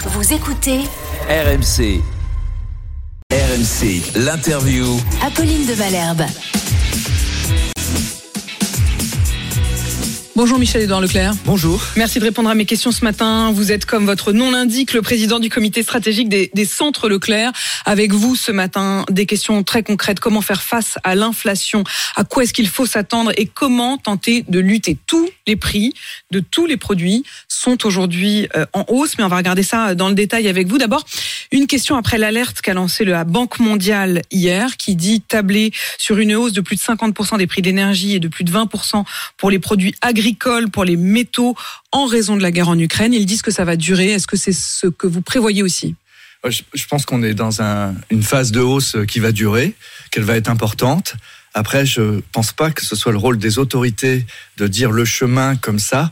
Vous écoutez RMC. RMC, l'interview. Apolline de Malherbe. Bonjour Michel-Édouard Leclerc. Bonjour. Merci de répondre à mes questions ce matin. Vous êtes, comme votre nom l'indique, le président du comité stratégique des centres Leclerc. Avec vous ce matin, des questions très concrètes. Comment faire face à l'inflation? À quoi est-ce qu'il faut s'attendre? Et comment tenter de lutter? Tous les prix de tous les produits sont aujourd'hui en hausse, mais on va regarder ça dans le détail avec vous. D'abord, une question après l'alerte qu'a lancée la Banque mondiale hier, qui dit tabler sur une hausse de plus de 50% des prix d'énergie et de plus de 20% pour les produits agricoles, pour les métaux, en raison de la guerre en Ukraine. Ils disent que ça va durer. Est-ce que c'est ce que vous prévoyez aussi? Je pense qu'on est dans une phase de hausse qui va durer, qu'elle va être importante. Après, je pense pas que ce soit le rôle des autorités de dire le chemin comme ça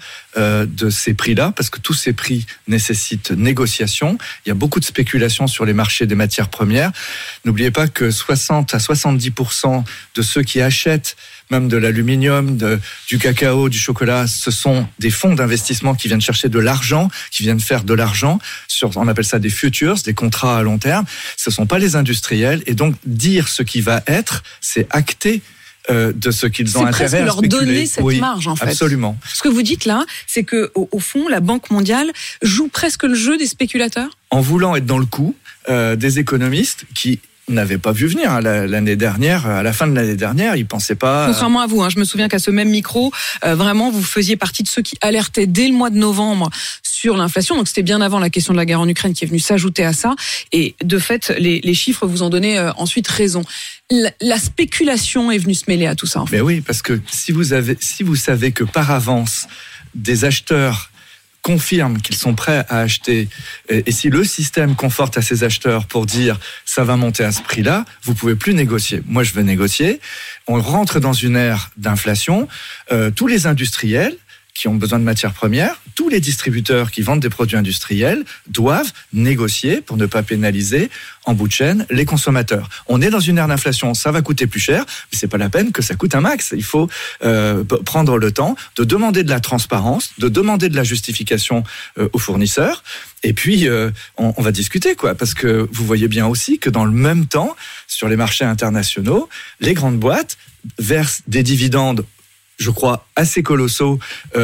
de ces prix-là, parce que tous ces prix nécessitent négociation. Il y a beaucoup de spéculation sur les marchés des matières premières. N'oubliez pas que 60 à 70% de ceux qui achètent même de l'aluminium, du cacao, du chocolat, ce sont des fonds d'investissement qui viennent chercher de l'argent, qui viennent faire de l'argent on appelle ça des futures, des contrats à long terme. Ce sont pas les industriels, et donc dire ce qui va être, c'est acter de ce qu'ils ont intérêt à spéculer. C'est presque leur donner cette marge, en fait. Absolument. Ce que vous dites là, c'est que au fond, la Banque mondiale joue presque le jeu des spéculateurs. En voulant être dans le coup des économistes qui n'avaient pas vu venir l'année dernière, à la fin de l'année dernière, ils pensaient pas. Contrairement à vous, je me souviens qu'à ce même micro, vraiment, vous faisiez partie de ceux qui alertaient dès le mois de novembre sur l'inflation. Donc c'était bien avant la question de la guerre en Ukraine qui est venue s'ajouter à ça. Et de fait, les chiffres vous en donnaient ensuite raison. La spéculation est venue se mêler à tout ça. En fait. Mais oui, parce que si vous savez que par avance, des acheteurs confirment qu'ils sont prêts à acheter, et si le système conforte à ces acheteurs pour dire ça va monter à ce prix-là, vous pouvez plus négocier. Moi, je veux négocier. On rentre dans une ère d'inflation. Tous les industriels qui ont besoin de matières premières, tous les distributeurs qui vendent des produits industriels doivent négocier pour ne pas pénaliser en bout de chaîne les consommateurs. On est dans une ère d'inflation, ça va coûter plus cher, mais c'est pas la peine que ça coûte un max. Il faut prendre le temps de demander de la transparence, de demander de la justification aux fournisseurs, et puis on va discuter, quoi, parce que vous voyez bien aussi que dans le même temps, sur les marchés internationaux, les grandes boîtes versent des dividendes, je crois, assez colossaux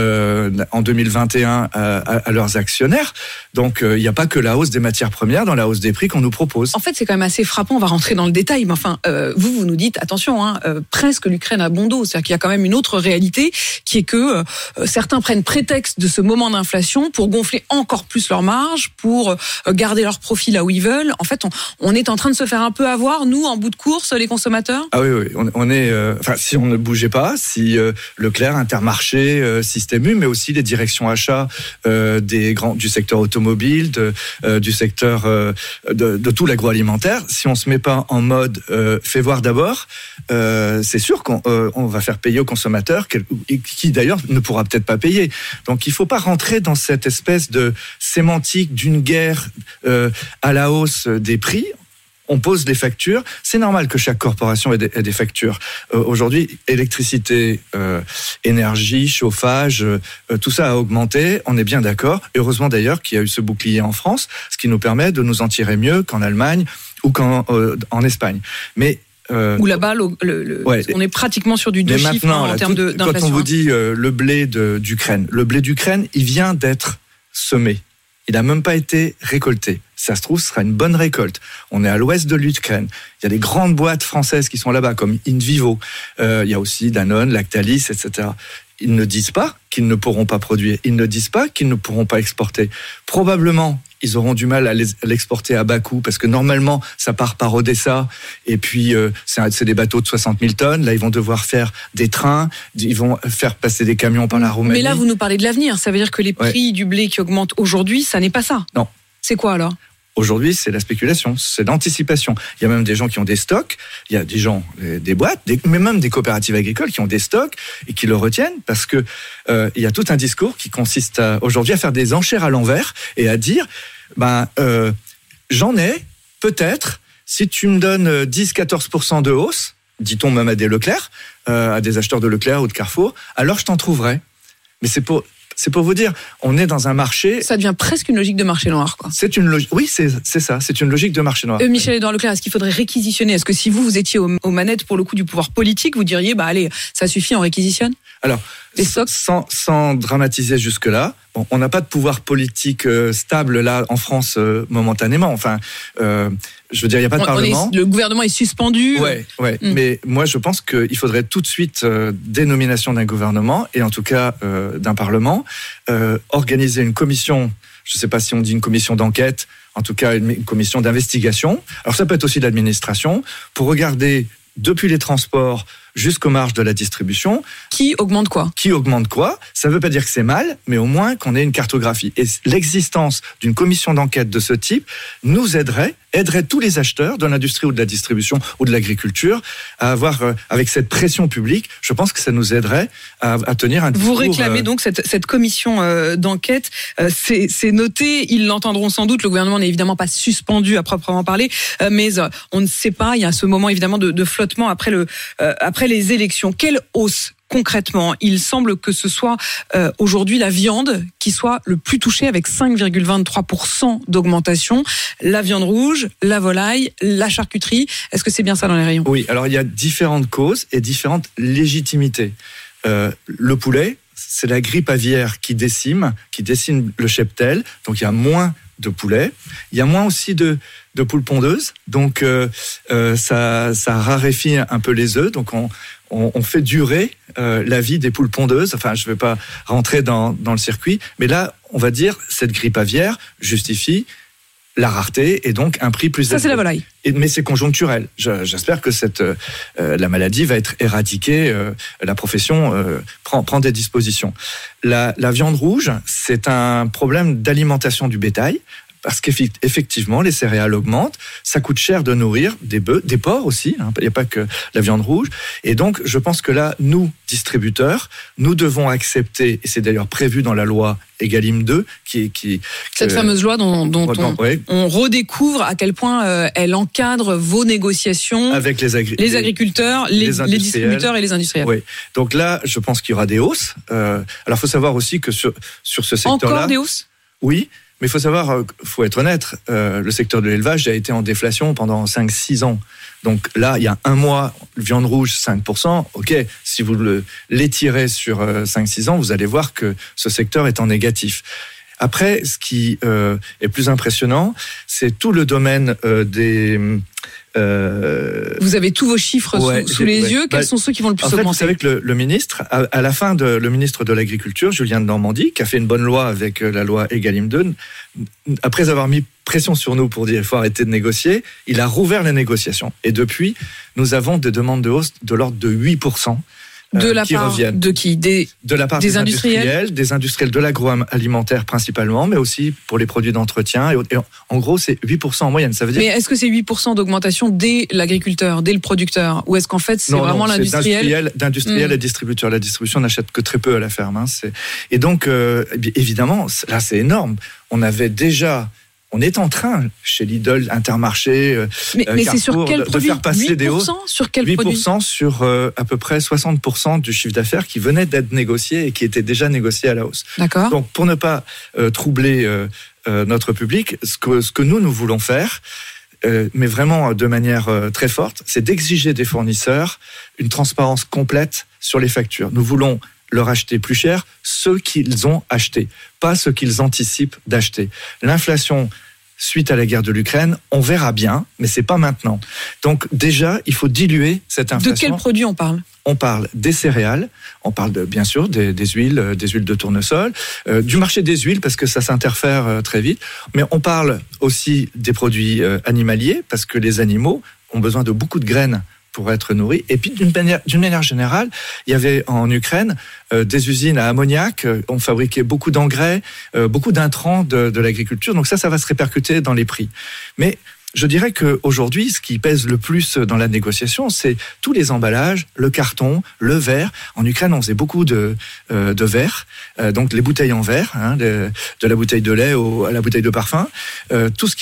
en 2021 à leurs actionnaires. Donc, il n'y a pas que la hausse des matières premières dans la hausse des prix qu'on nous propose. En fait, c'est quand même assez frappant. On va rentrer dans le détail. Mais enfin, vous nous dites, attention, presque l'Ukraine a bon dos. C'est-à-dire qu'il y a quand même une autre réalité qui est que certains prennent prétexte de ce moment d'inflation pour gonfler encore plus leurs marges, pour garder leurs profits là où ils veulent. En fait, on est en train de se faire un peu avoir, nous, en bout de course, les consommateurs. Ah oui, on est... si on ne bougeait pas, si... Leclerc, Intermarché, Système U, mais aussi les directions achats du secteur automobile, du secteur de tout l'agroalimentaire. Si on se met pas en mode fais voir d'abord, c'est sûr qu'on va faire payer aux consommateurs, qui d'ailleurs ne pourra peut-être pas payer. Donc il faut pas rentrer dans cette espèce de sémantique d'une guerre à la hausse des prix. On pose des factures. C'est normal que chaque corporation ait des factures. Aujourd'hui, électricité, énergie, chauffage, tout ça a augmenté. On est bien d'accord. Heureusement d'ailleurs qu'il y a eu ce bouclier en France, ce qui nous permet de nous en tirer mieux qu'en Allemagne ou qu'en Espagne. Mais où là-bas, on est pratiquement sur du deux chiffres en termes d'inflation. Quand on vous dit le blé d'Ukraine, il vient d'être semé. Il n'a même pas été récolté. Ça se trouve, ce sera une bonne récolte. On est à l'ouest de l'Ukraine. Il y a des grandes boîtes françaises qui sont là-bas, comme InVivo. Il y a aussi Danone, Lactalis, etc. Ils ne disent pas qu'ils ne pourront pas produire. Ils ne disent pas qu'ils ne pourront pas exporter. Probablement, ils auront du mal à l'exporter à bas coût, parce que normalement, ça part par Odessa, et puis c'est des bateaux de 60 000 tonnes. Là, ils vont devoir faire des trains, ils vont faire passer des camions par la Roumanie. Mais là, vous nous parlez de l'avenir. Ça veut dire que les prix du blé qui augmentent aujourd'hui, ça n'est pas ça. Non. C'est quoi alors ? Aujourd'hui, c'est la spéculation, c'est l'anticipation. Il y a même des gens qui ont des stocks, il y a des gens, des boîtes, mais même des coopératives agricoles qui ont des stocks et qui le retiennent, parce que il y a tout un discours qui consiste aujourd'hui à faire des enchères à l'envers et à dire, j'en ai peut-être, si tu me donnes 10-14% de hausse, dit-on même à des Leclerc, à des acheteurs de Leclerc ou de Carrefour, alors je t'en trouverai. Mais c'est pour C'est pour vous dire, on est dans un marché. Ça devient presque une logique de marché noir, quoi. C'est une logique. Oui, c'est ça. C'est une logique de marché noir. Michel-Édouard Leclerc, est-ce qu'il faudrait réquisitionner ? Est-ce que si vous étiez aux manettes pour le coup du pouvoir politique, vous diriez, allez, ça suffit, on réquisitionne ? Alors, les stocks, sans dramatiser jusque-là, bon, on n'a pas de pouvoir politique stable là en France momentanément. Enfin, je veux dire, il n'y a pas de parlement. Le gouvernement est suspendu. Ouais. Mais moi, je pense qu'il faudrait tout de suite dénomination d'un gouvernement et en tout cas d'un parlement, organiser une commission. Je ne sais pas si on dit une commission d'enquête, en tout cas une commission d'investigation. Alors ça peut être aussi de l'administration pour regarder depuis les transports jusqu'aux marges de la distribution. Qui augmente quoi ? Ça ne veut pas dire que c'est mal, mais au moins qu'on ait une cartographie. Et l'existence d'une commission d'enquête de ce type nous aiderait tous les acheteurs de l'industrie ou de la distribution ou de l'agriculture à avoir, avec cette pression publique, je pense que ça nous aiderait à tenir un discours. Vous réclamez donc cette commission d'enquête, c'est noté, ils l'entendront sans doute, le gouvernement n'est évidemment pas suspendu à proprement parler, mais on ne sait pas, il y a ce moment évidemment de flottement après les élections. Quelle hausse concrètement? Il semble que ce soit aujourd'hui la viande qui soit le plus touchée avec 5,23% d'augmentation. La viande rouge, la volaille, la charcuterie. Est-ce que c'est bien ça dans les rayons? Oui, alors il y a différentes causes et différentes légitimités. Le poulet, c'est la grippe aviaire qui décime le cheptel, donc il y a moins de poulet. Il y a moins aussi de poules pondeuses, donc ça raréfie un peu les œufs, donc on fait durer la vie des poules pondeuses. Enfin, je ne vais pas rentrer dans le circuit, mais là, on va dire, cette grippe aviaire justifie la rareté et donc un prix plus élevé. Ça, c'est la volaille. Mais c'est conjoncturel. J'espère que la maladie va être éradiquée. La profession prend des dispositions. La viande rouge, c'est un problème d'alimentation du bétail. Parce qu'effectivement, les céréales augmentent, ça coûte cher de nourrir des bœufs, des porcs aussi, il n'y a pas que la viande rouge. Et donc, je pense que là, nous, distributeurs, nous devons accepter, et c'est d'ailleurs prévu dans la loi Egalim 2, cette fameuse loi dont on redécouvre à quel point elle encadre vos négociations avec les agriculteurs, les distributeurs et les industriels. Oui. Donc là, je pense qu'il y aura des hausses. Alors, il faut savoir aussi que sur ce secteur-là... Encore des hausses ? Oui. Mais il faut savoir, faut être honnête, le secteur de l'élevage a été en déflation pendant 5-6 ans. Donc là, il y a un mois, viande rouge, 5%. OK, si vous l'étirez sur 5-6 ans, vous allez voir que ce secteur est en négatif. Après, ce qui est plus impressionnant, c'est tout le domaine des... Vous avez tous vos chiffres sous les yeux. Quels sont ceux qui vont le plus augmenter? Vous savez que le ministre, à la fin le ministre de l'Agriculture, Julien de Normandie, qui a fait une bonne loi avec la loi Egalim 2, après avoir mis pression sur nous pour dire qu'il faut arrêter de négocier, il a rouvert les négociations. Et depuis, nous avons des demandes de hausse de l'ordre de 8%. De la part de qui? De la part des industriels de l'agroalimentaire principalement, mais aussi pour les produits d'entretien. Et en gros, c'est 8% en moyenne. Ça veut dire. Mais est-ce que c'est 8% d'augmentation dès l'agriculteur, dès le producteur, ou est-ce qu'en fait c'est vraiment l'industriel? D'industriel et distributeur. La distribution n'achète que très peu à la ferme. Et donc, évidemment, là, c'est énorme. On est en train, chez Lidl, Intermarché, mais Carrefour, c'est sur quel produit? De faire passer des hausses. Sur quel 8% produit? Sur à peu près 60% du chiffre d'affaires qui venait d'être négocié et qui était déjà négocié à la hausse. D'accord. Donc, pour ne pas troubler notre public, ce que nous voulons faire, mais vraiment de manière très forte, c'est d'exiger des fournisseurs une transparence complète sur les factures. Nous voulons leur acheter plus cher ceux qu'ils ont achetés, pas ceux qu'ils anticipent d'acheter. L'inflation, suite à la guerre de l'Ukraine, on verra bien, mais c'est pas maintenant. Donc déjà, il faut diluer cette inflation. De quels produits on parle? On parle des céréales, on parle bien sûr des huiles de tournesol, du marché des huiles parce que ça s'interfère très vite, mais on parle aussi des produits animaliers parce que les animaux ont besoin de beaucoup de graines pour être nourris. Et puis, d'une manière générale, il y avait en Ukraine des usines à ammoniac, on fabriquait beaucoup d'engrais, beaucoup d'intrants de l'agriculture. Donc ça va se répercuter dans les prix. Mais je dirais qu'aujourd'hui, ce qui pèse le plus dans la négociation, c'est tous les emballages, le carton, le verre. En Ukraine, on faisait beaucoup de verre, donc les bouteilles en verre, de la bouteille de lait à la bouteille de parfum. Tout ce qui est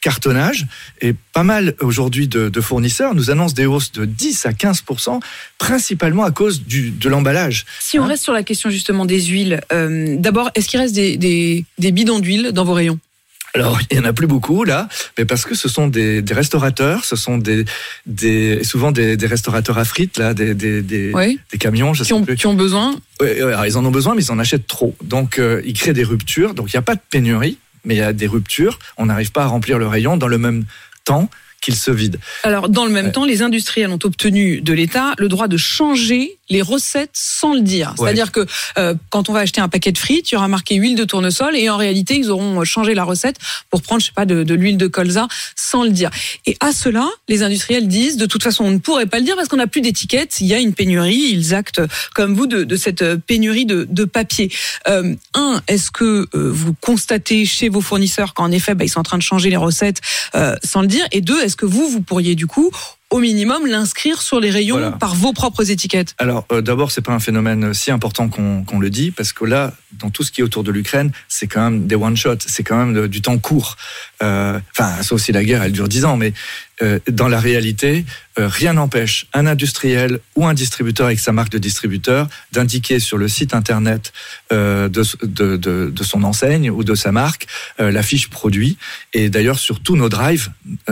cartonnage. Et pas mal aujourd'hui de fournisseurs nous annoncent des hausses de 10 à 15%, principalement à cause de l'emballage. Si on reste sur la question justement des huiles, d'abord, est-ce qu'il reste des bidons d'huile dans vos rayons ? Alors, il n'y en a plus beaucoup, là, mais parce que ce sont des restaurateurs, ce sont souvent des restaurateurs à frites, là, des camions, qui ont besoin. Oui, alors ils en ont besoin, mais ils en achètent trop. Donc, ils créent des ruptures. Donc, il n'y a pas de pénurie, mais il y a des ruptures. On n'arrive pas à remplir le rayon dans le même temps qu'il se vide. Alors, dans le même temps, les industriels ont obtenu de l'État le droit de changer les recettes sans le dire. C'est-à-dire que quand on va acheter un paquet de frites, il y aura marqué huile de tournesol et en réalité, ils auront changé la recette pour prendre, je sais pas, de l'huile de colza sans le dire. Et à cela, les industriels disent, de toute façon, on ne pourrait pas le dire parce qu'on n'a plus d'étiquette. Il y a une pénurie. Ils actent, comme vous, de cette pénurie de papier. Est-ce que vous constatez chez vos fournisseurs qu'en effet, ils sont en train de changer les recettes sans le dire? Et deux, est-ce que vous pourriez du coup, au minimum, l'inscrire sur les rayons par vos propres étiquettes? Alors, d'abord, c'est pas un phénomène si important qu'on le dit, parce que là, dans tout ce qui est autour de l'Ukraine, c'est quand même des one-shots, c'est quand même du temps court. Sauf si la guerre, elle dure 10 ans, mais dans la réalité, rien n'empêche un industriel ou un distributeur avec sa marque de distributeur d'indiquer sur le site internet de son enseigne ou de sa marque la fiche produit. Et d'ailleurs, sur tous nos drives,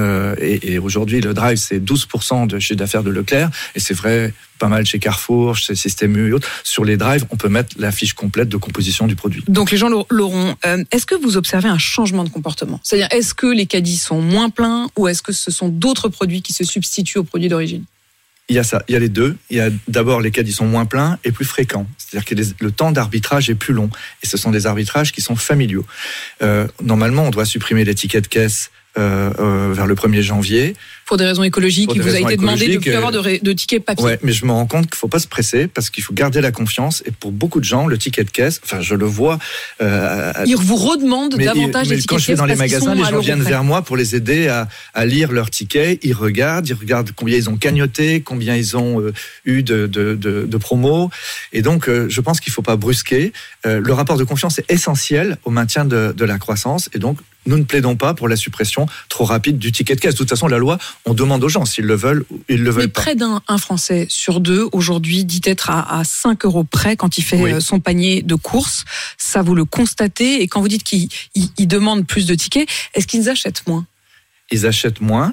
et aujourd'hui, le drive, c'est 12% de chiffre d'affaires de Leclerc, et c'est vrai pas mal chez Carrefour, chez Système U et autres. Sur les drives, on peut mettre la fiche complète de composition du produit. Donc les gens l'auront. Est-ce que vous observez un changement de comportement? C'est-à-dire, est-ce que les caddies sont moins pleins ou est-ce que ce sont d'autres produits qui se substituent aux produits d'origine? Il y a ça, il y a les deux. Il y a d'abord les caddies sont moins pleins et plus fréquents. C'est-à-dire que le temps d'arbitrage est plus long. Et ce sont des arbitrages qui sont familiaux. Normalement, on doit supprimer l'étiquette caisse vers le 1er janvier. Pour des raisons écologiques, il vous a été demandé de ne plus avoir de tickets papier. Ouais, mais je me rends compte qu'il ne faut pas se presser parce qu'il faut garder la confiance. Et pour beaucoup de gens, le ticket de caisse, je le vois. Ils vous redemandent davantage les tickets de caisse. Quand je vais dans les magasins, les gens viennent vers moi pour les aider à lire leur ticket. Ils regardent combien ils ont cagnoté, combien ils ont eu de promos. Et donc, je pense qu'il ne faut pas brusquer. Le rapport de confiance est essentiel au maintien de la croissance. Et donc, nous ne plaidons pas pour la suppression trop rapide du ticket de caisse. De toute façon, la loi, on demande aux gens s'ils le veulent ou ils le veulent pas. Mais près d'un Français sur deux, aujourd'hui, dit être à 5 € près quand il fait son panier de courses. Ça, vous le constatez. Et quand vous dites qu'ils demandent plus de tickets, est-ce qu'ils achètent moins? Ils achètent moins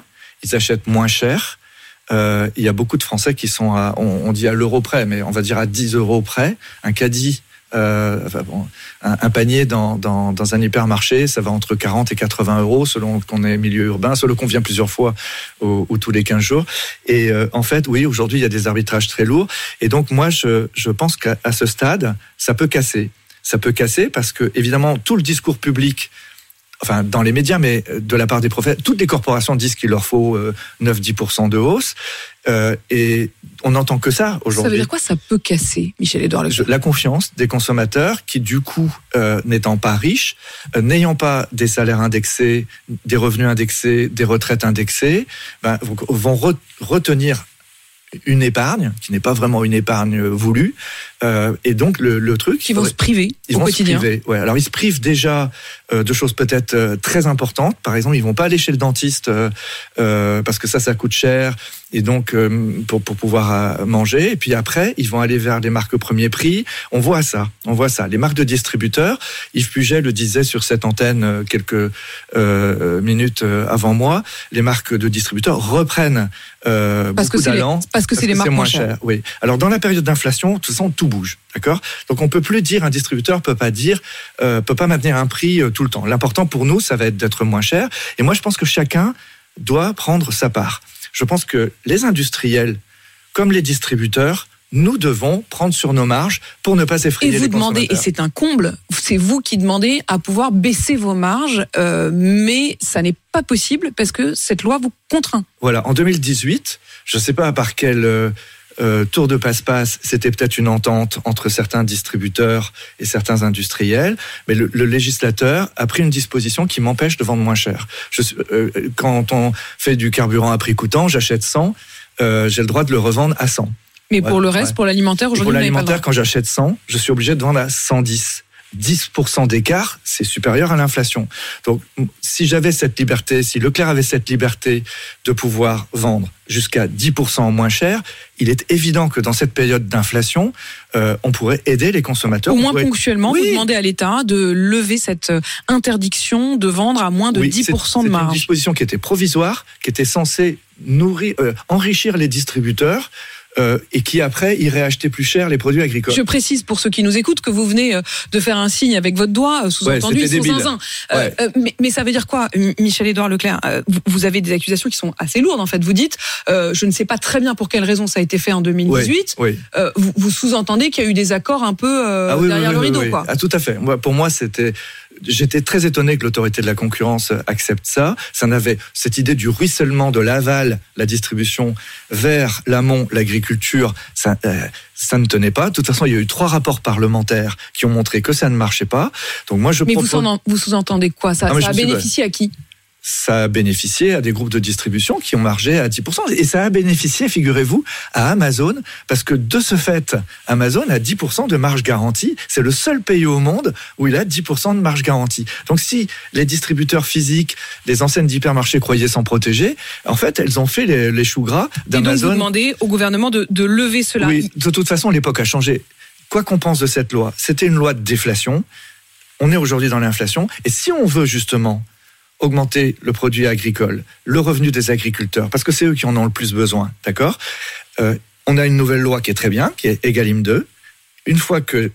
cher. Il y a beaucoup de Français qui sont on dit à l'euro près, mais on va dire à 10 € près. Un caddie, un panier dans un hypermarché, ça va entre 40 et 80 € selon qu'on est milieu urbain, selon qu'on vient plusieurs fois ou tous les 15 jours. Et en fait, oui, aujourd'hui, il y a des arbitrages très lourds. Et donc, moi, je pense qu'à ce stade, ça peut casser. Ça peut casser parce que, évidemment, tout le discours public, dans les médias, mais de la part des prophètes, toutes les corporations disent qu'il leur faut 9-10% de hausse. Et on n'entend que ça aujourd'hui. Ça veut dire quoi, ça peut casser, Michel-Édouard Leclerc? La confiance des consommateurs qui, du coup, n'étant pas riches, n'ayant pas des salaires indexés, des revenus indexés, des retraites indexées, vont retenir une épargne qui n'est pas vraiment une épargne voulue, et donc le truc, ils vont se priver au quotidien. Alors ils se privent déjà de choses peut-être très importantes. Par exemple, ils vont pas aller chez le dentiste parce que ça coûte cher, et donc pour pouvoir manger. Et puis après, ils vont aller vers les marques premier prix. On voit ça. Les marques de distributeurs. Yves Puget le disait sur cette antenne quelques minutes avant moi. Les marques de distributeurs reprennent beaucoup d'allant parce que c'est les marques moins chères. Oui. Alors dans la période d'inflation, de toute façon, tout bouge, d'accord ? Donc on peut plus dire, un distributeur peut pas maintenir un prix tout le temps. L'important pour nous, ça va être d'être moins cher. Et moi, je pense que chacun doit prendre sa part. Je pense que les industriels, comme les distributeurs, nous devons prendre sur nos marges pour ne pas effrayer les consommateurs. Et c'est un comble, c'est vous qui demandez à pouvoir baisser vos marges, mais ça n'est pas possible parce que cette loi vous contraint. Voilà, en 2018, je ne sais pas par quel tour de passe-passe, c'était peut-être une entente entre certains distributeurs et certains industriels, mais le législateur a pris une disposition qui m'empêche de vendre moins cher. Quand on fait du carburant à prix coûtant, j'achète 100, j'ai le droit de le revendre à 100. Mais pour le reste, pour l'alimentaire, aujourd'hui, pour l'alimentaire, quand j'achète 100, je suis obligé de vendre à 110. 10% d'écart, c'est supérieur à l'inflation. Donc, si j'avais cette liberté, si Leclerc avait cette liberté de pouvoir vendre jusqu'à 10% moins cher, il est évident que dans cette période d'inflation, on pourrait aider les consommateurs. Au moins ponctuellement, vous demandez à l'État de lever cette interdiction de vendre à moins de 10% de marge. C'est une disposition qui était provisoire, qui était censée enrichir les distributeurs, et qui après irait acheter plus cher les produits agricoles. Je précise pour ceux qui nous écoutent que vous venez de faire un signe avec votre doigt, sous-entendu, ils sont zinzin. Mais ça veut dire quoi, Michel-Édouard Leclerc? Vous avez des accusations qui sont assez lourdes en fait. Vous dites, je ne sais pas très bien pour quelle raison ça a été fait en 2018. Vous sous-entendez qu'il y a eu des accords un peu derrière le rideau, quoi. Ah, tout à fait. Pour moi, j'étais très étonné que l'autorité de la concurrence accepte ça. Ça n'avait cette idée du ruissellement de l'aval, la distribution, vers l'amont, l'agriculture. Ça ne tenait pas. De toute façon, il y a eu 3 rapports parlementaires qui ont montré que ça ne marchait pas. Donc moi, vous sous-entendez quoi? Ça a bénéficié à qui? Ça a bénéficié à des groupes de distribution qui ont margé à 10%. Et ça a bénéficié, figurez-vous, à Amazon, parce que de ce fait, Amazon a 10% de marge garantie. C'est le seul pays au monde où il a 10% de marge garantie. Donc si les distributeurs physiques, les enseignes d'hypermarchés croyaient s'en protéger, en fait, elles ont fait les choux gras d'Amazon. Et donc vous demandez au gouvernement de lever cela? Oui, de toute façon, l'époque a changé. Quoi qu'on pense de cette loi, c'était une loi de déflation. On est aujourd'hui dans l'inflation. Et si on veut justement augmenter le produit agricole, le revenu des agriculteurs, parce que c'est eux qui en ont le plus besoin, d'accord ? On a une nouvelle loi qui est très bien, qui est Egalim 2. Une fois que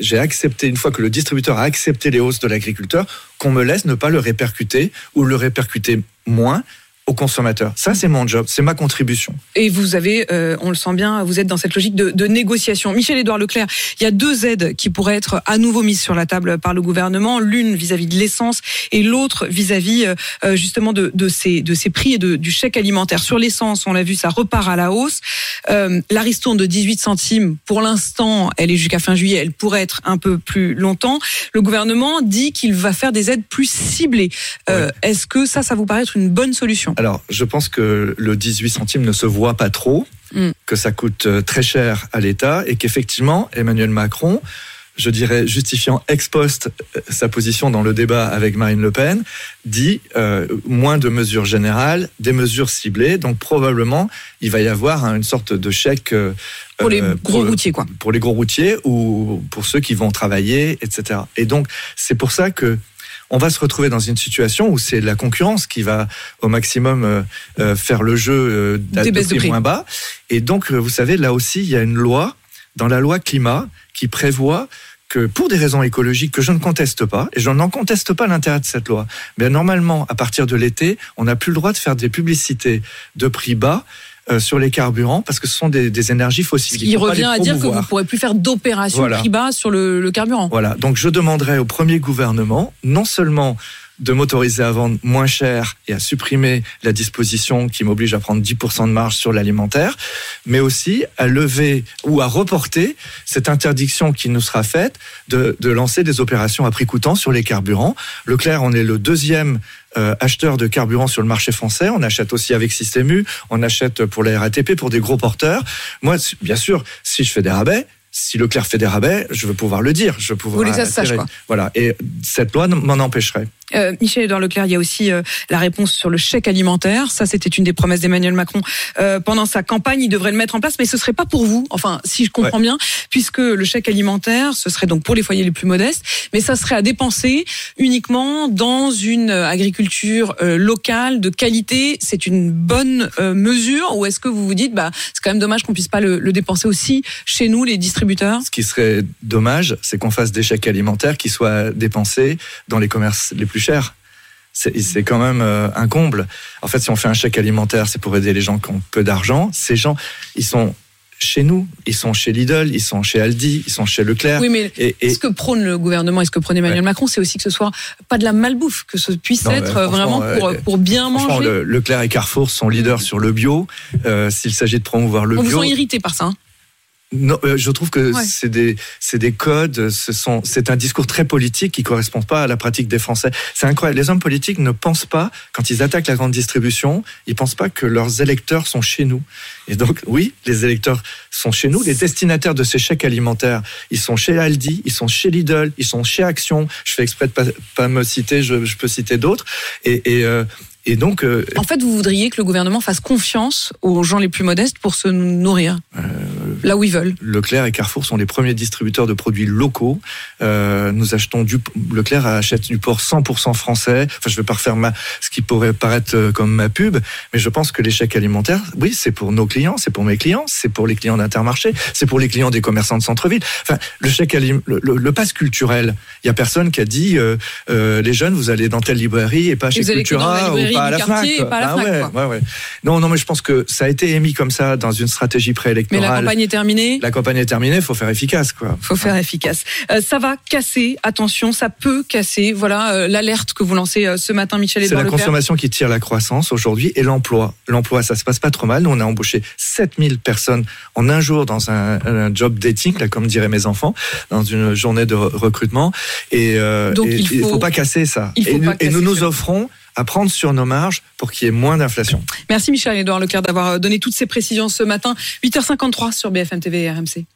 une fois que le distributeur a accepté les hausses de l'agriculteur, qu'on me laisse ne pas le répercuter ou le répercuter moins aux consommateurs. Ça, c'est mon job, c'est ma contribution. Et vous avez, on le sent bien, vous êtes dans cette logique de négociation. Michel-Édouard Leclerc, il y a 2 aides qui pourraient être à nouveau mises sur la table par le gouvernement, l'une vis-à-vis de l'essence et l'autre vis-à-vis justement de ces prix et du chèque alimentaire. Sur l'essence, on l'a vu, ça repart à la hausse. La ristourne de 18 centimes, pour l'instant, elle est jusqu'à fin juillet, elle pourrait être un peu plus longtemps. Le gouvernement dit qu'il va faire des aides plus ciblées. Est-ce que ça vous paraît être une bonne solution ? Alors, je pense que le 18 centimes ne se voit pas trop, que ça coûte très cher à l'État et qu'effectivement, Emmanuel Macron, je dirais justifiant ex post sa position dans le débat avec Marine Le Pen, dit moins de mesures générales, des mesures ciblées. Donc probablement, il va y avoir une sorte de chèque pour les gros routiers, quoi. Pour les gros routiers ou pour ceux qui vont travailler, etc. Et donc, c'est pour ça que on va se retrouver dans une situation où c'est la concurrence qui va au maximum faire le jeu des prix moins bas. Et donc, vous savez, là aussi, il y a une loi, dans la loi climat, qui prévoit que pour des raisons écologiques que je ne conteste pas, et je n'en conteste pas l'intérêt de cette loi, mais normalement, à partir de l'été, on n'a plus le droit de faire des publicités de prix bas sur les carburants, parce que ce sont des énergies fossiles. Ce qui revient à dire que vous ne pourrez plus faire d'opération prix bas sur le carburant. Voilà, donc je demanderai au premier gouvernement, non seulement de m'autoriser à vendre moins cher et à supprimer la disposition qui m'oblige à prendre 10% de marge sur l'alimentaire, mais aussi à lever ou à reporter cette interdiction qui nous sera faite de lancer des opérations à prix coûtant sur les carburants. Leclerc, on est le deuxième acheteur de carburant sur le marché français. On achète aussi avec Système U, on achète pour la RATP, pour des gros porteurs. Moi, bien sûr, si je fais des rabais, si Leclerc fait des rabais, je veux pouvoir le dire. Je veux pouvoir vous les sache, quoi. Voilà. Et cette loi m'en empêcherait. Michel-Édouard Leclerc, il y a aussi la réponse sur le chèque alimentaire. Ça, c'était une des promesses d'Emmanuel Macron pendant sa campagne. Il devrait le mettre en place, mais ce serait pas pour vous. Enfin, si je comprends bien, puisque le chèque alimentaire, ce serait donc pour les foyers les plus modestes, mais ça serait à dépenser uniquement dans une agriculture locale de qualité. C'est une bonne mesure, ou est-ce que vous vous dites, c'est quand même dommage qu'on puisse pas le dépenser aussi chez nous, les distributeurs? Ce qui serait dommage, c'est qu'on fasse des chèques alimentaires qui soient dépensés dans les commerces les plus chers. C'est quand même un comble. En fait, si on fait un chèque alimentaire, c'est pour aider les gens qui ont peu d'argent. Ces gens, ils sont chez nous, ils sont chez Lidl, ils sont chez Aldi, ils sont chez Leclerc. Oui, mais ce que prône le gouvernement et ce que prône Emmanuel Macron, c'est aussi que ce soit pas de la malbouffe, que ce puisse être vraiment pour bien manger. Leclerc et Carrefour sont leaders sur le bio. S'il s'agit de promouvoir le bio... On vous sent irrité par ça, hein? Non, je trouve que c'est des codes, c'est un discours très politique qui correspond pas à la pratique des Français. C'est incroyable. Les hommes politiques ne pensent pas, quand ils attaquent la grande distribution, ils pensent pas que leurs électeurs sont chez nous. Et donc, oui, les électeurs sont chez nous. Les destinataires de ces chèques alimentaires, ils sont chez Aldi, ils sont chez Lidl, ils sont chez Action. Je fais exprès de pas me citer, je peux citer d'autres. Et donc, en fait, vous voudriez que le gouvernement fasse confiance aux gens les plus modestes pour se nourrir là où ils veulent. Leclerc et Carrefour sont les premiers distributeurs de produits locaux. Nous achetons Leclerc achète du porc 100% français. Enfin, je vais pas refaire ce qui pourrait paraître comme ma pub, mais je pense que les chèques alimentaires, oui, c'est pour nos clients, c'est pour mes clients, c'est pour les clients d'Intermarché, c'est pour les clients des commerçants de centre-ville. Enfin, le pass culturel, il y a personne qui a dit les jeunes, vous allez dans telle librairie et pas chez Cultura ou pas à la Fnac. Ouais. Non, mais je pense que ça a été émis comme ça dans une stratégie préélectorale. Mais la campagne est terminée. La campagne est terminée, faut faire efficace, quoi. Faut faire efficace. Ça va casser, attention, ça peut casser. Voilà l'alerte que vous lancez ce matin, Michel-Édouard Leclerc. C'est la consommation qui tire la croissance aujourd'hui et l'emploi. L'emploi, ça se passe pas trop mal. Nous, on a embauché 7000 personnes en un jour dans un job dating, là, comme diraient mes enfants, dans une journée de recrutement. Donc, il faut pas casser ça. Et nous nous offrons à prendre sur nos marges pour qu'il y ait moins d'inflation. Merci Michel-Édouard Leclerc d'avoir donné toutes ces précisions ce matin. 8h53 sur BFM TV et RMC.